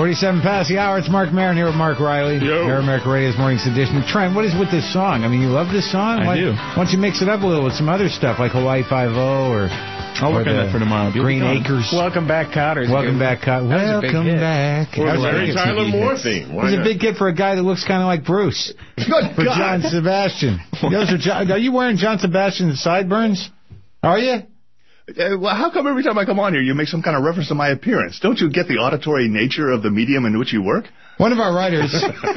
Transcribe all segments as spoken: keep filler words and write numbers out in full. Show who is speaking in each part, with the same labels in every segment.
Speaker 1: forty-seven past the hour. It's Mark Maron here with Mark Riley.
Speaker 2: Yo.
Speaker 1: Air America Radio's Morning's Edition. Trent, what is with this song? I mean, you love this song?
Speaker 2: I
Speaker 1: why,
Speaker 2: do.
Speaker 1: Why don't you mix it up a little with some other stuff like Hawaii Five-O or...
Speaker 2: I'll work on that for tomorrow.
Speaker 1: Green Acres.
Speaker 3: Welcome Back, Cotter.
Speaker 1: Welcome Back, Cotter. Welcome back.
Speaker 2: Or
Speaker 1: That
Speaker 2: the
Speaker 1: was a
Speaker 2: Mary
Speaker 1: big
Speaker 2: Tyler
Speaker 1: hit.
Speaker 2: Moore theme. Why
Speaker 1: He's a
Speaker 2: not?
Speaker 1: big hit for a guy that looks kind of like Bruce.
Speaker 2: Good
Speaker 1: For
Speaker 2: God.
Speaker 1: John Sebastian. Those are, John, are you wearing John Sebastian's sideburns? Are you?
Speaker 4: Uh, well, how come every time I come on here you make some kind of reference to my appearance? Don't you get the auditory nature of the medium in which you work?
Speaker 1: One of our writers,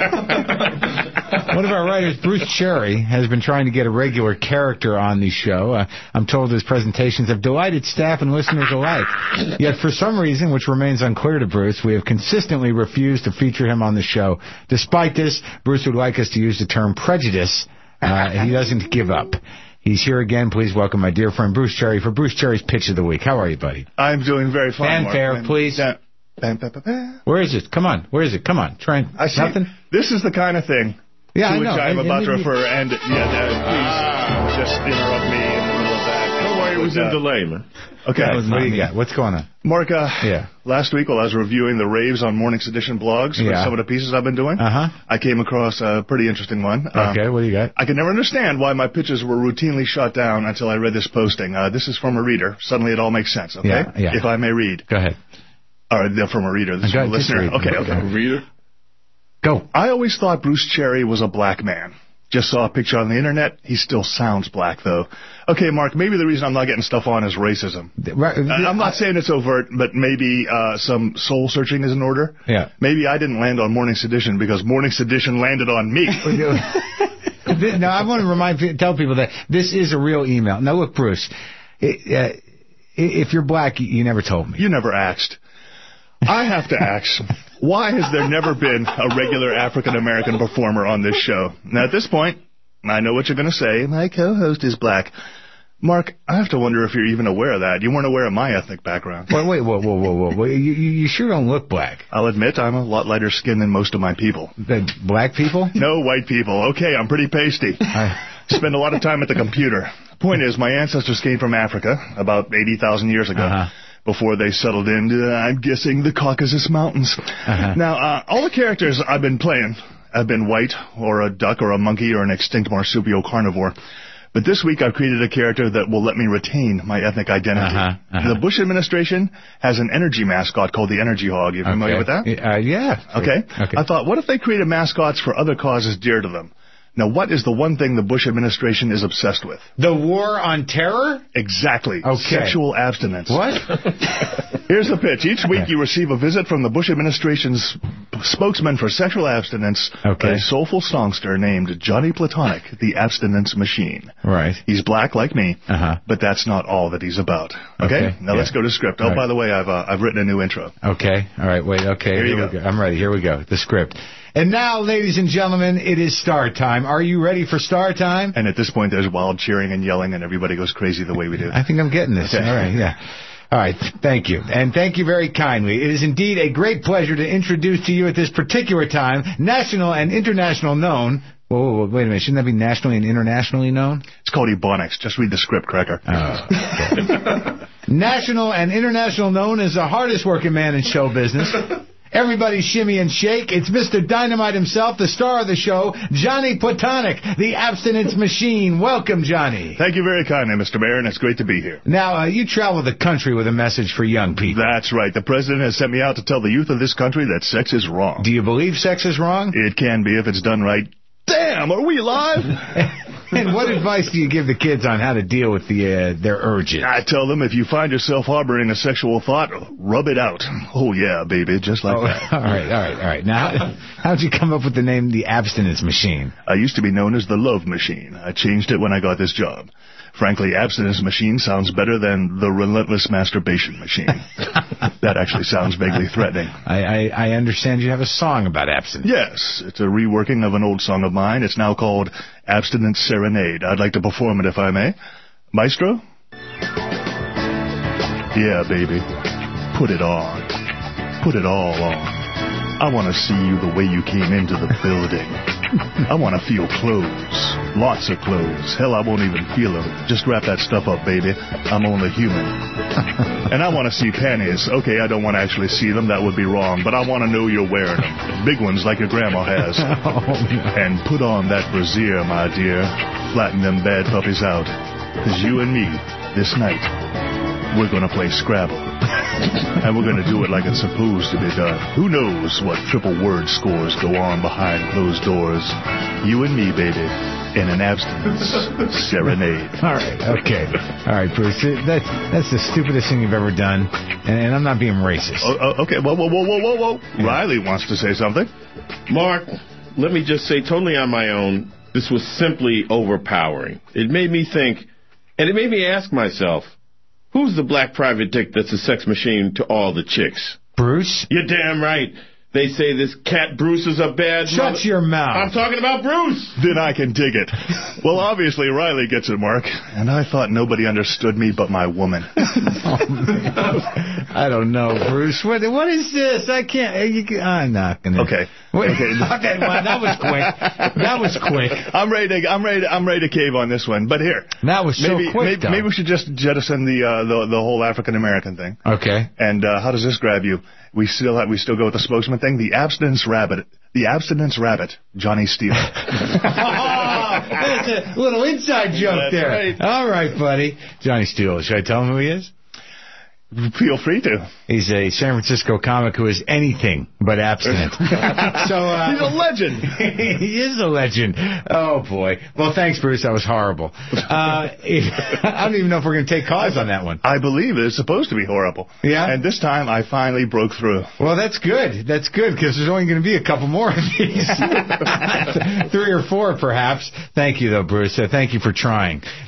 Speaker 1: one of our writers, Bruce Cherry, has been trying to get a regular character on the show. Uh, I'm told his presentations have delighted staff and listeners alike. Yet for some reason, which remains unclear to Bruce, we have consistently refused to feature him on the show. Despite this, Bruce would like us to use the term prejudice, uh, and he doesn't give up. He's here again. Please welcome my dear friend Bruce Cherry for Bruce Cherry's Pitch of the Week. How are you, buddy?
Speaker 4: I'm doing very fine,
Speaker 1: Fanfare,
Speaker 4: Mark.
Speaker 1: please.
Speaker 4: Yeah. Bam, bam, bam, bam.
Speaker 1: Where is it? Come on. Where is it? Come on. Try and...
Speaker 4: I see.
Speaker 1: Nothing?
Speaker 4: This is the kind of thing
Speaker 1: Yeah,
Speaker 4: to
Speaker 1: I
Speaker 4: which
Speaker 1: know.
Speaker 4: I'm
Speaker 1: And-
Speaker 4: about
Speaker 1: and
Speaker 4: to
Speaker 1: you-
Speaker 4: refer. And, yeah, uh, please just interrupt me in the middle of that.
Speaker 2: Don't worry, it was in
Speaker 4: Uh,
Speaker 2: delay, man.
Speaker 4: Okay.
Speaker 1: What do you got? What's going on?
Speaker 4: Mark, uh,
Speaker 1: Yeah.
Speaker 4: last week while I was reviewing the raves on Morning's Edition blogs for
Speaker 1: Yeah.
Speaker 4: some of the pieces I've been doing,
Speaker 1: Uh-huh.
Speaker 4: I came across a pretty interesting one. Uh,
Speaker 1: Okay, what do you got?
Speaker 4: I could never understand why my pitches were routinely shot down until I read this posting. Uh, this is from a reader. Suddenly it all makes sense, okay?
Speaker 1: Yeah, yeah.
Speaker 4: If I may read.
Speaker 1: Go ahead.
Speaker 4: All right, they're from a reader. This is
Speaker 1: Go
Speaker 4: from a
Speaker 1: ahead, just
Speaker 4: listener.
Speaker 1: read.
Speaker 4: Okay,
Speaker 1: Okay.
Speaker 4: okay.
Speaker 2: Reader?
Speaker 1: Go.
Speaker 4: I always thought Bruce Cherry was a black man. Just saw a picture on the internet. He still sounds black, though. Okay, Mark, maybe the reason I'm not getting stuff on is racism.
Speaker 1: Right,
Speaker 4: Uh, I'm not saying it's overt, but maybe uh, some soul searching is in order.
Speaker 1: Yeah.
Speaker 4: Maybe I didn't land on Morning Sedition because Morning Sedition landed on me.
Speaker 1: Now, I want to remind, tell people that this is a real email. Now, look, Bruce, it, uh, if you're black, you never told me.
Speaker 4: You never asked. I have to ask, why has there never been a regular African-American performer on this show? Now, at this point, I know what you're going to say. My co-host is black. Mark, I have to wonder if you're even aware of that. You weren't aware of my ethnic background.
Speaker 1: Wait, wait, whoa, whoa, whoa, whoa. whoa. You, you, you sure don't look black.
Speaker 4: I'll admit I'm a lot lighter skinned than most of my people.
Speaker 1: The black people?
Speaker 4: No white people. Okay, I'm pretty pasty.
Speaker 1: I,
Speaker 4: Spend a lot of time at the computer. Point is, my ancestors came from Africa about eighty thousand years ago.
Speaker 1: Uh-huh.
Speaker 4: Before they settled into, uh, I'm guessing, the Caucasus Mountains.
Speaker 1: Uh-huh.
Speaker 4: Now, uh, all the characters I've been playing have been white, or a duck, or a monkey, or an extinct marsupial carnivore. But this week I've created a character that will let me retain my ethnic identity.
Speaker 1: Uh-huh, uh-huh.
Speaker 4: The Bush administration has an energy mascot called the Energy Hog. You familiar
Speaker 1: okay.
Speaker 4: with that?
Speaker 1: Uh, yeah.
Speaker 4: Okay.
Speaker 1: Okay.
Speaker 4: I thought, what if they created mascots for other causes dear to them? Now, what is the one thing the Bush administration is obsessed with?
Speaker 1: The war on terror?
Speaker 4: Exactly.
Speaker 1: Okay.
Speaker 4: Sexual abstinence.
Speaker 1: What?
Speaker 4: Here's the pitch. Each week
Speaker 1: Okay.
Speaker 4: you receive a visit from the Bush administration's spokesman for sexual abstinence,
Speaker 1: Okay.
Speaker 4: a soulful songster named Johnny Platonic, the abstinence machine.
Speaker 1: Right.
Speaker 4: He's black like me,
Speaker 1: Uh-huh.
Speaker 4: but that's not all that he's about. Okay?
Speaker 1: Okay,
Speaker 4: Now
Speaker 1: yeah.
Speaker 4: let's go to script. Oh,
Speaker 1: All right.
Speaker 4: by the way, I've uh, I've written a new intro.
Speaker 1: Okay. All right. Wait. Okay.
Speaker 4: Here you
Speaker 1: we
Speaker 4: go.
Speaker 1: I'm ready. Here we go. The script. And now, ladies and gentlemen, it is star time. Are you ready for star time?
Speaker 4: And at this point, there's wild cheering and yelling, and everybody goes crazy the way we do.
Speaker 1: I think I'm getting this.
Speaker 4: Okay.
Speaker 1: All right. Yeah. All right. Thank you. And thank you very kindly. It is indeed a great pleasure to introduce to you at this particular time, national and international known. Whoa, whoa, whoa, wait a minute. Shouldn't that be nationally and internationally known?
Speaker 4: It's called Ebonics. Just read the script, Cracker.
Speaker 1: Oh, okay. National and international known as the hardest working man in show business. Everybody shimmy and shake. It's Mister Dynamite himself, the star of the show, Johnny Platonic, the abstinence machine. Welcome, Johnny.
Speaker 4: Thank you very kindly, Mister Mayor, and it's great to be here.
Speaker 1: Now, uh, you travel the country with a message for young people.
Speaker 4: That's right. The president has sent me out to tell the youth of this country that sex is wrong.
Speaker 1: Do you believe sex is wrong?
Speaker 4: It can be if it's done right. Damn, are we live?
Speaker 1: And what advice do you give the kids on how to deal with the uh, their urges?
Speaker 4: I tell them if you find yourself harboring a sexual thought, rub it out. Oh, yeah, baby, just like
Speaker 1: Oh,
Speaker 4: that.
Speaker 1: all right, all right, all right. Now, how'd you come up with the name The Abstinence Machine?
Speaker 4: I used to be known as the Love Machine. I changed it when I got this job. Frankly, abstinence machine sounds better than the relentless masturbation machine. That actually sounds vaguely threatening.
Speaker 1: I, I, I understand you have a song about abstinence.
Speaker 4: Yes, it's a reworking of an old song of mine. It's now called Abstinence Serenade. I'd like to perform it if I may. Maestro? Yeah, baby. Put it on. Put it all on. I want to see you the way you came into the building. I want to feel clothes. Lots of clothes. Hell, I won't even feel them. Just wrap that stuff up, baby. I'm only human. And I want to see panties. Okay, I don't want to actually see them. That would be wrong. But I want to know you're wearing them. Big ones like your grandma has.
Speaker 1: Oh, no.
Speaker 4: And put on that brassiere, my dear. Flatten them bad puppies out. Because you and me, this night, we're going to play Scrabble. And we're going to do it like it's supposed to be done. Who knows what triple word scores go on behind closed doors? You and me, baby, in an abstinence serenade.
Speaker 1: All right, okay. All right, Bruce, that's, that's the stupidest thing you've ever done, and, and I'm not being racist.
Speaker 4: Oh, oh, okay, whoa, whoa, whoa, whoa, whoa, whoa. Yeah. Riley wants to say something.
Speaker 2: Mark, let me just say, totally on my own, this was simply overpowering. It made me think, and it made me ask myself, who's the black private dick that's a sex machine to all the chicks?
Speaker 1: Bruce?
Speaker 2: You're damn right. They say this cat Bruce is a bad
Speaker 1: Shut
Speaker 2: mother-
Speaker 1: your mouth.
Speaker 2: I'm talking about Bruce.
Speaker 4: Then I can dig it. Well, obviously, Riley gets it, Mark. And I thought nobody understood me but my woman.
Speaker 1: I don't know, Bruce. What What is this? I can't. You, I'm not going to.
Speaker 4: Okay.
Speaker 1: Wait,
Speaker 4: okay.
Speaker 1: okay, well, that was quick. That was quick.
Speaker 4: I'm ready to. I'm ready. To, I'm ready to cave on this one. But here.
Speaker 1: That was so
Speaker 4: maybe,
Speaker 1: quick.
Speaker 4: Maybe,
Speaker 1: though.
Speaker 4: maybe we should just jettison the uh, the the whole African American thing.
Speaker 1: Okay.
Speaker 4: And uh, how does this grab you? We still have, we still go with the spokesman thing. The abstinence rabbit. The abstinence rabbit. Johnny Steele.
Speaker 1: That's a little inside joke
Speaker 4: That's
Speaker 1: there.
Speaker 4: Right.
Speaker 1: All right, buddy. Johnny Steele. Should I tell him who he is?
Speaker 4: Feel free to.
Speaker 1: He's a San Francisco comic who is anything but abstinent. so uh,
Speaker 4: He's a legend.
Speaker 1: He is a legend. Oh, boy. Well, thanks, Bruce. That was horrible. Uh, I don't even know if we're going to take calls on that one.
Speaker 4: I believe it's supposed to be horrible.
Speaker 1: Yeah?
Speaker 4: And this time I finally broke through.
Speaker 1: Well, that's good. That's good, because there's only going to be a couple more of these. Three or four, perhaps. Thank you, though, Bruce. Uh, thank you for trying.